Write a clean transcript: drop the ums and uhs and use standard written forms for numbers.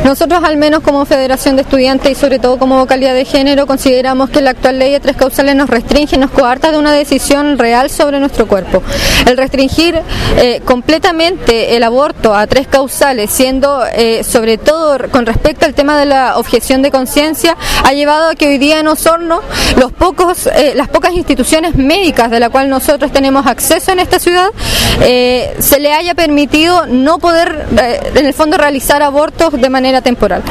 Nosotros, al menos como Federación de Estudiantes y sobre todo como vocalía de género, consideramos que la actual ley de 3 causales nos restringe, nos coarta de una decisión real sobre nuestro cuerpo. El restringir completamente el aborto a 3 causales, siendo sobre todo con respecto al tema de la objeción de conciencia, ha llevado a que hoy día en Osorno las pocas instituciones médicas de la cual nosotros tenemos acceso en esta ciudad, se le haya permitido no poder en el fondo realizar abortos de manera temporal.